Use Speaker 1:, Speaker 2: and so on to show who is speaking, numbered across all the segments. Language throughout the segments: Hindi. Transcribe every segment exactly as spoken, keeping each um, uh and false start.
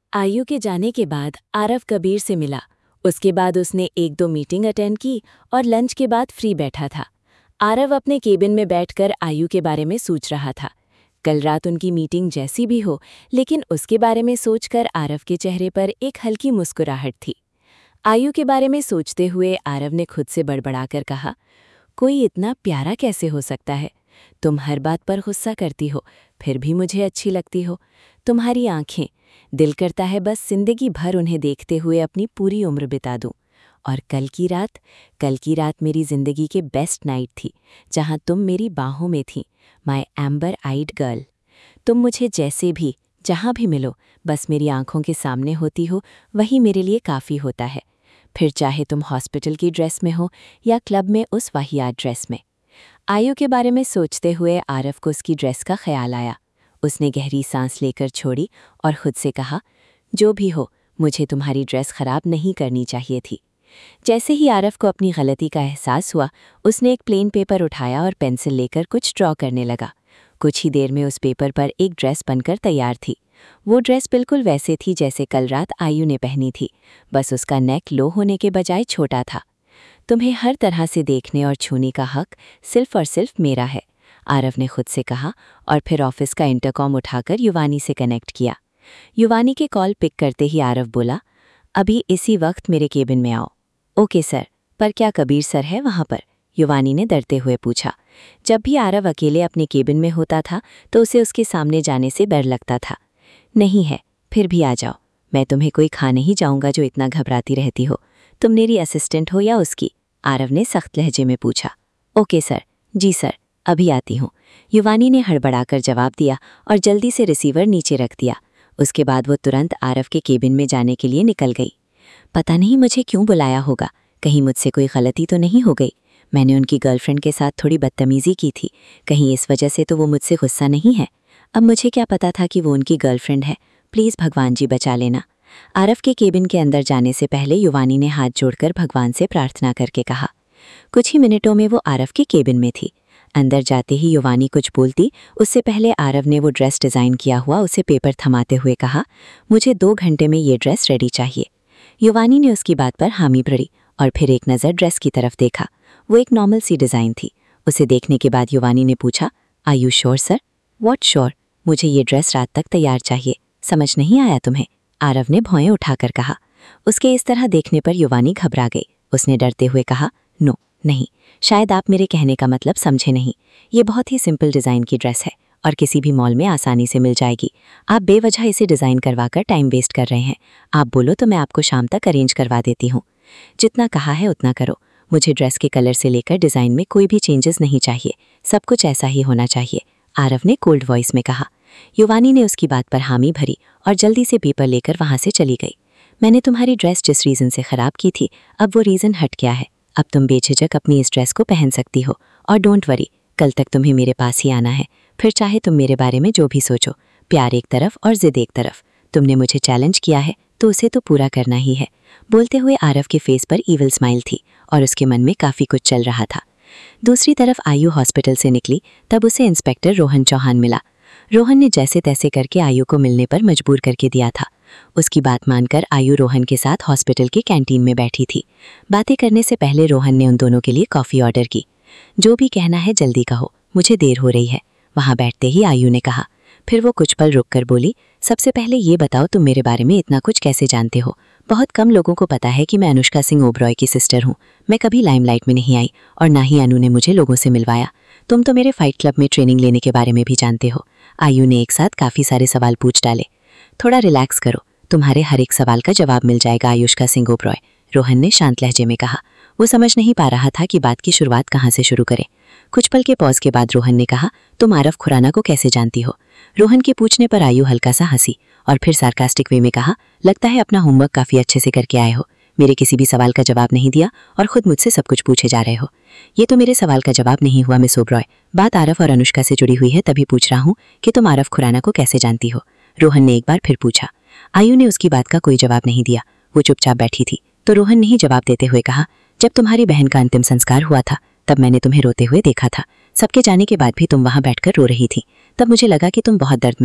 Speaker 1: आयु के जाने के बाद आरव कबीर से मिला। उसके बाद उसने एक दो मीटिंग अटेंड की और लंच के बाद फ्री बैठा था। आरव अपने केबिन में बैठकर आयु के बारे में सोच रहा था। कल रात उनकी मीटिंग जैसी भी हो, लेकिन उसके बारे में सोचकर आरव के चेहरे पर एक हल्की मुस्कुराहट थी। आयु के बारे में सोचते हुए आरव ने खुद से बड़बड़ाकर कहा, कोई इतना प्यारा कैसे हो सकता है? तुम हर बात पर गुस्सा करती हो, फिर भी मुझे अच्छी लगती हो। तुम्हारी आंखें, दिल करता है बस जिंदगी भर उन्हें देखते हुए अपनी पूरी उम्र बिता दूं। और कल की रात, कल की रात मेरी जिंदगी के बेस्ट नाइट थी, जहां तुम मेरी बाहों में थी, माय एम्बर आइड गर्ल। तुम मुझे जैसे भी, जहां भी मिलो, बस मेरी आंखों के सामने होती हो, वही मेरे लिए काफ़ी होता है। फिर चाहे तुम हॉस्पिटल की ड्रेस में हो या क्लब में उस वाहियात ड्रेस में। आयु के बारे में सोचते हुए आरव को उसकी ड्रेस का ख्याल आया। उसने गहरी सांस लेकर छोड़ी और खुद से कहा, जो भी हो, मुझे तुम्हारी ड्रेस खराब नहीं करनी चाहिए थी। जैसे ही आरव को अपनी गलती का एहसास हुआ, उसने एक प्लेन पेपर उठाया और पेंसिल लेकर कुछ ड्रॉ करने लगा। कुछ ही देर में उस पेपर पर एक ड्रेस बनकर तैयार थी। वो ड्रेस बिल्कुल वैसे थी जैसे कल रात आयु ने पहनी थी, बस उसका नेक लो होने के बजाय छोटा था। तुम्हें हर तरह से देखने और छूने का हक सिर्फ और सिर्फ मेरा है, आरव ने खुद से कहा और फिर ऑफिस का इंटरकॉम उठाकर युवानी से कनेक्ट किया। युवानी के कॉल पिक करते ही आरव बोला, अभी इसी वक्त मेरे केबिन में आओ। ओके सर, पर क्या कबीर सर है वहाँ पर? युवानी ने डरते हुए पूछा। जब भी आरव अकेले अपने केबिन में होता था तो उसे उसके सामने जाने से डर लगता था। नहीं है, फिर भी आ जाओ। मैं तुम्हें कोई खा नहीं जाऊंगा जो इतना घबराती रहती हो। तुम मेरी असिस्टेंट हो या उसकी? आरव ने सख्त लहजे में पूछा। ओके सर, जी सर, अभी आती हूँ, युवानी ने हड़बड़ाकर जवाब दिया और जल्दी से रिसीवर नीचे रख दिया। उसके बाद वो तुरंत आरव के केबिन में जाने के लिए निकल गई। पता नहीं मुझे क्यों बुलाया होगा, कहीं मुझसे कोई गलती तो नहीं हो गई। मैंने उनकी गर्लफ्रेंड के साथ थोड़ी बदतमीजी की थी, कहीं इस वजह से तो वो मुझसे गुस्सा नहीं है। अब मुझे क्या पता था कि वो उनकी गर्लफ्रेंड है। प्लीज़ भगवान जी बचा लेना। आरव के केबिन के अंदर जाने से पहले युवानी ने हाथ जोड़कर भगवान से प्रार्थना करके कहा। कुछ ही मिनटों में वो आरव के केबिन में थी। अंदर जाते ही युवानी कुछ बोलती उससे पहले आरव ने वो ड्रेस डिज़ाइन किया हुआ उसे पेपर थमाते हुए कहा, मुझे दो घंटे में ये ड्रेस रेडी चाहिए। युवानी ने उसकी बात पर हामी भरी और फिर एक नज़र ड्रेस की तरफ देखा। वो एक नॉर्मल सी डिज़ाइन थी। उसे देखने के बाद युवानी ने पूछा, are you sure sir? What sure? मुझे ये ड्रेस रात तक तैयार चाहिए। समझ नहीं आया तुम्हें? आरव ने भौएं उठाकर कहा। उसके इस तरह देखने पर युवानी घबरा गई। उसने डरते हुए कहा, नो नहीं, शायद आप मेरे कहने का मतलब समझे नहीं। ये बहुत ही सिंपल डिज़ाइन की ड्रेस है और किसी भी मॉल में आसानी से मिल जाएगी। आप बेवजह इसे डिज़ाइन करवाकर टाइम वेस्ट कर रहे हैं। आप बोलो तो मैं आपको शाम तक अरेंज करवा देती हूँ। जितना कहा है उतना करो। मुझे ड्रेस के कलर से लेकर डिज़ाइन में कोई भी चेंजेस नहीं चाहिए। सब कुछ ऐसा ही होना चाहिए, आरव ने कोल्ड वॉइस में कहा। युवानी ने उसकी बात पर हामी भरी और जल्दी से पेपर लेकर वहाँ से चली गई। मैंने तुम्हारी ड्रेस जिस रीज़न से ख़राब की थी, अब वो रीज़न हट गया है। अब तुम बेझिझक अपनी इस ड्रेस को पहन सकती हो और डोंट वरी, कल तक तुम्हें मेरे पास ही आना है। फिर चाहे तुम मेरे बारे में जो भी सोचो, प्यार एक तरफ और जिद एक तरफ। तुमने मुझे चैलेंज किया है तो उसे तो पूरा करना ही है। बोलते हुए आरव के फेस पर ईविल स्माइल थी और उसके मन में काफ़ी कुछ चल रहा था। दूसरी तरफ आयु हॉस्पिटल से निकली तब उसे इंस्पेक्टर रोहन चौहान मिला। रोहन ने जैसे तैसे करके आयु को मिलने पर मजबूर करके दिया था। उसकी बात मानकर आयु रोहन के साथ हॉस्पिटल की कैंटीन में बैठी थी। बातें करने से पहले रोहन ने उन दोनों के लिए कॉफ़ी ऑर्डर की। जो भी कहना है जल्दी कहो, मुझे देर हो रही है, वहाँ बैठते ही आयु ने कहा। फिर वो कुछ पल रुककर बोली, सबसे पहले ये बताओ तुम मेरे बारे में इतना कुछ कैसे जानते हो? बहुत कम लोगों को पता है कि मैं अनुष्का सिंह ओबरॉय की सिस्टर हूँ। मैं कभी लाइमलाइट में नहीं आई और ना ही अनु ने मुझे लोगों से मिलवाया। तुम तो मेरे फाइट क्लब में ट्रेनिंग लेने के बारे में भी जानते हो। आयु ने एक साथ काफ़ी सारे सवाल पूछ डाले। थोड़ा रिलैक्स करो, तुम्हारे हर एक सवाल का जवाब मिल जाएगा अनुष्का सिंह ओबरॉय, रोहन ने शांत लहजे में कहा। वो समझ नहीं पा रहा था कि बात की शुरुआत कहाँ से शुरू करे। कुछ पल के पॉज के बाद रोहन ने कहा, तुम आरव खुराना को कैसे जानती हो? रोहन के पूछने पर आयु हल्का सा हंसी और फिर सार्कास्टिक वे में कहा, लगता है अपना होमवर्क काफ़ी अच्छे से करके आए हो। मेरे किसी भी सवाल का जवाब नहीं दिया और खुद मुझसे सब कुछ पूछे जा रहे हो। ये तो मेरे सवाल का जवाब नहीं हुआ मिस ओबरॉय। बात आरव और अनुष्का से जुड़ी हुई है, तभी पूछ रहा हूँ कि तुम आरव खुराना को कैसे जानती हो? रोहन ने एक बार फिर पूछा। आयु ने उसकी बात का कोई जवाब नहीं दिया। वो चुपचाप बैठी थी तो रोहन ने ही जवाब देते हुए कहा, जब तुम्हारी बहन का अंतिम संस्कार हुआ था तब मैंने तुम्हें रोते हुए देखा था। सबके जाने के बाद भी तुम वहाँ बैठकर रो रही थी। तब मुझे लगा कि तुम बहुत दर्द में हो।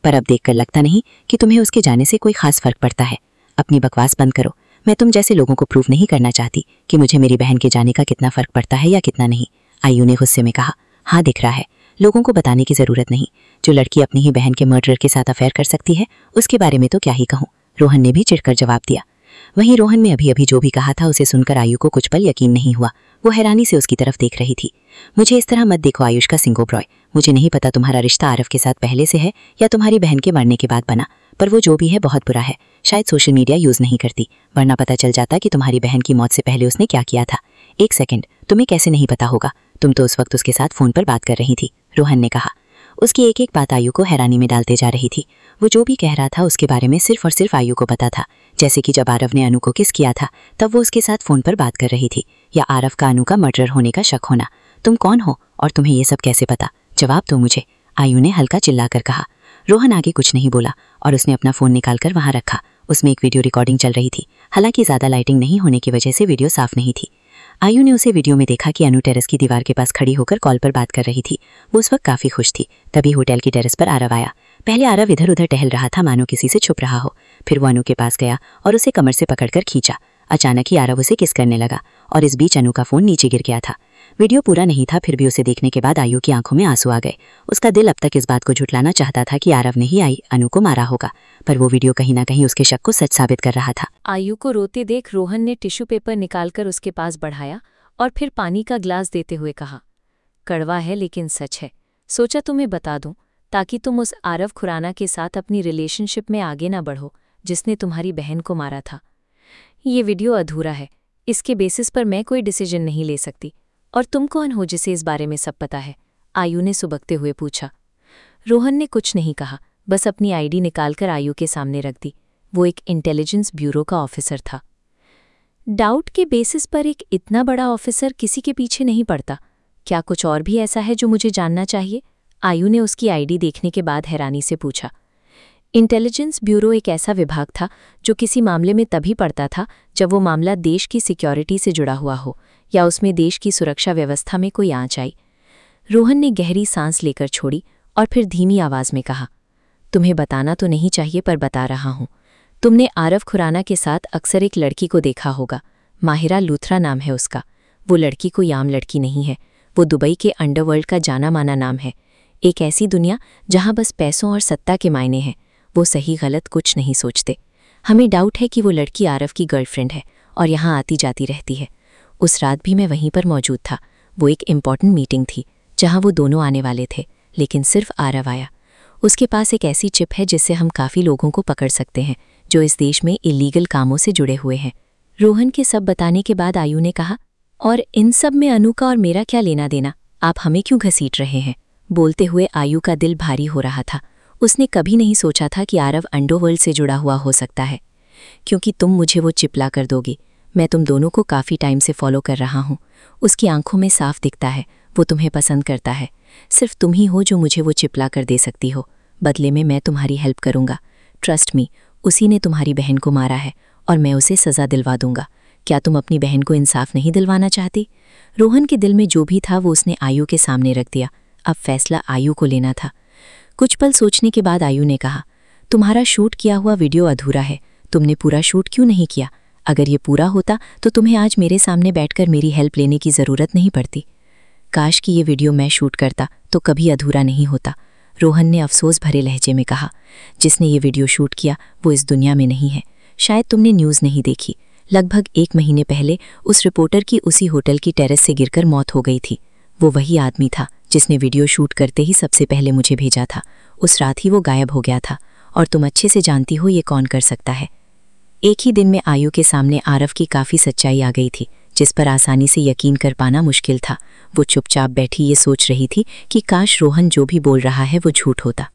Speaker 2: पर अब देखकर लगता नहीं कि तुम्हें उसके जाने से कोई खास फर्क पड़ता है। अपनी बकवास बंद करो। मैं तुम जैसे लोगों को प्रूव नहीं करना चाहती कि मुझे मेरी बहन के जाने का कितना फर्क पड़ता है या कितना नहीं। आयु ने गुस्से में कहा। हाँ, दिख रहा है, लोगों को बताने की जरूरत नहीं। जो लड़की अपनी ही बहन के मर्डरर के साथ अफेयर कर सकती है उसके बारे में तो क्या ही कहूँ, रोहन ने भी चिढ़कर जवाब दिया। वहीं रोहन ने अभी अभी जो भी कहा था उसे सुनकर आयु को कुछ पल यकीन नहीं हुआ। वो हैरानी से उसकी तरफ देख रही थी। मुझे इस तरह मत देखो आयुष का सिंगो ब्रॉय। मुझे नहीं पता तुम्हारा रिश्ता आरव के साथ पहले से है या तुम्हारी बहन के मरने के बाद बना, पर वो जो भी है बहुत बुरा है। शायद सोशल मीडिया यूज नहीं करती, वरना पता चल जाता कि तुम्हारी बहन की मौत से पहले उसने क्या किया था। एक सेकंड, तुम्हें कैसे नहीं पता होगा? तुम तो उस वक्त उसके साथ फोन पर बात कर रही थी, रोहन ने कहा। उसकी एक एक बात आयु को हैरानी में डालते जा रही थी। वो जो भी कह रहा था उसके बारे में सिर्फ और सिर्फ आयु को पता था। जैसे कि जब आरव ने अनु को किस किया था तब वो उसके साथ फोन पर बात कर रही थी, या आरव का अनु का मर्डर होने का शक होना। तुम कौन हो और तुम्हें ये सब कैसे पता? जवाब दो मुझे, आयु ने हल्का चिल्लाकर कहा। रोहन आगे कुछ नहीं बोला और उसने अपना फोन निकालकर वहां रखा। उसमें एक वीडियो रिकॉर्डिंग चल रही थी, हालांकि ज्यादा लाइटिंग नहीं होने की वजह से वीडियो साफ नहीं थी। आयु ने उसे वीडियो में देखा कि अनु टेरेस की दीवार के पास खड़ी होकर कॉल पर बात कर रही थी। वो उस वक्त काफी खुश थी। तभी होटल की टेरेस पर आरव आया। पहले आरव इधर उधर टहल रहा था मानो किसी से छुप रहा हो। फिर वो अनु के पास गया और उसे कमर से पकड़कर खींचा। अचानक ही आरव उसे किस करने लगा और इस बीच अनु का फोन नीचे गिर गया था। वीडियो पूरा नहीं था, फिर भी उसे देखने के बाद आयु की आंखों में आंसू आ गए। उसका दिल अब तक इस बात को झुठलाना चाहता था कि आरव ने ही आई अनु को मारा होगा, पर वो वीडियो कहीं ना कहीं उसके शक को सच साबित कर रहा था।
Speaker 1: आयु को रोते देख रोहन ने टिश्यू पेपर निकालकर उसके पास बढ़ाया और फिर पानी का ग्लास देते हुए कहा, कड़वा है लेकिन सच है। सोचा तुम्हें बता दूं ताकि तुम उस आरव खुराना के साथ अपनी रिलेशनशिप में आगे ना बढ़ो जिसने तुम्हारी बहन को मारा था। ये वीडियो अधूरा है, इसके बेसिस पर मैं कोई डिसीजन नहीं ले सकती। और तुम कौन हो जिसे इस बारे में सब पता है? आयु ने सुबकते हुए पूछा। रोहन ने कुछ नहीं कहा, बस अपनी आईडी निकालकर आयु के सामने रख दी। वो एक इंटेलिजेंस ब्यूरो का ऑफिसर था। डाउट के बेसिस पर एक इतना बड़ा ऑफिसर किसी के पीछे नहीं पड़ता। क्या कुछ और भी ऐसा है जो मुझे जानना चाहिए? आयु ने उसकी आईडी देखने के बाद हैरानी से पूछा। इंटेलिजेंस ब्यूरो एक ऐसा विभाग था जो किसी मामले में तभी पड़ता था जब वो मामला देश की सिक्योरिटी से जुड़ा हुआ हो या उसमें देश की सुरक्षा व्यवस्था में कोई आंच आई। रोहन ने गहरी सांस लेकर छोड़ी और फिर धीमी आवाज में कहा, तुम्हें बताना तो नहीं चाहिए पर बता रहा हूं। तुमने आरव खुराना के साथ अक्सर एक लड़की को देखा होगा। माहिरा लूथरा नाम है उसका। वो लड़की कोई आम लड़की नहीं है, वो दुबई के अंडरवर्ल्ड का जाना माना नाम है। एक ऐसी दुनिया जहां बस पैसों और सत्ता के मायने हैं। वो सही गलत कुछ नहीं सोचते। हमें डाउट है कि वो लड़की आरव की गर्लफ्रेंड है और यहाँ आती जाती रहती है। उस रात भी मैं वहीं पर मौजूद था। वो एक इम्पॉर्टेंट मीटिंग थी जहाँ वो दोनों आने वाले थे, लेकिन सिर्फ आरव आया। उसके पास एक ऐसी चिप है जिससे हम काफ़ी लोगों को पकड़ सकते हैं जो इस देश में इलीगल कामों से जुड़े हुए हैं। रोहन के सब बताने के बाद आयु ने कहा, और इन सब में अनु का और मेरा क्या लेना देना? आप हमें क्यों घसीट रहे हैं? बोलते हुए आयु का दिल भारी हो रहा था। उसने कभी नहीं सोचा था कि आरव अंडरवर्ल्ड से जुड़ा हुआ हो सकता है। क्योंकि तुम मुझे वो चिपला कर दोगी। मैं तुम दोनों को काफ़ी टाइम से फॉलो कर रहा हूँ। उसकी आंखों में साफ दिखता है वो तुम्हें पसंद करता है। सिर्फ तुम ही हो जो मुझे वो चिपला कर दे सकती हो। बदले में मैं तुम्हारी हेल्प करूँगा। ट्रस्ट मी, उसी ने तुम्हारी बहन को मारा है और मैं उसे सज़ा दिलवा दूंगा। क्या तुम अपनी बहन को इंसाफ नहीं दिलवाना चाहती? रोहन के दिल में जो भी था वो उसने आयु के सामने रख दिया। अब फैसला आयु को लेना था। कुछ पल सोचने के बाद आयु ने कहा, तुम्हारा शूट किया हुआ वीडियो अधूरा है। तुमने पूरा शूट क्यों नहीं किया? अगर ये पूरा होता तो तुम्हें आज मेरे सामने बैठकर मेरी हेल्प लेने की ज़रूरत नहीं पड़ती। काश कि ये वीडियो मैं शूट करता तो कभी अधूरा नहीं होता, रोहन ने अफसोस भरे लहजे में कहा। जिसने ये वीडियो शूट किया वो इस दुनिया में नहीं है। शायद तुमने न्यूज़ नहीं देखी। लगभग एक महीने पहले उस रिपोर्टर की उसी होटल की टेरेस से गिरकर मौत हो गई थी। वो वही आदमी था जिसने वीडियो शूट करते ही सबसे पहले मुझे भेजा था। उस रात ही वो गायब हो गया था और तुम अच्छे से जानती हो ये कौन कर सकता है। एक ही दिन में आयु के सामने आरव की काफ़ी सच्चाई आ गई थी जिस पर आसानी से यकीन कर पाना मुश्किल था। वो चुपचाप बैठी ये सोच रही थी कि काश रोहन जो भी बोल रहा है वो झूठ होता।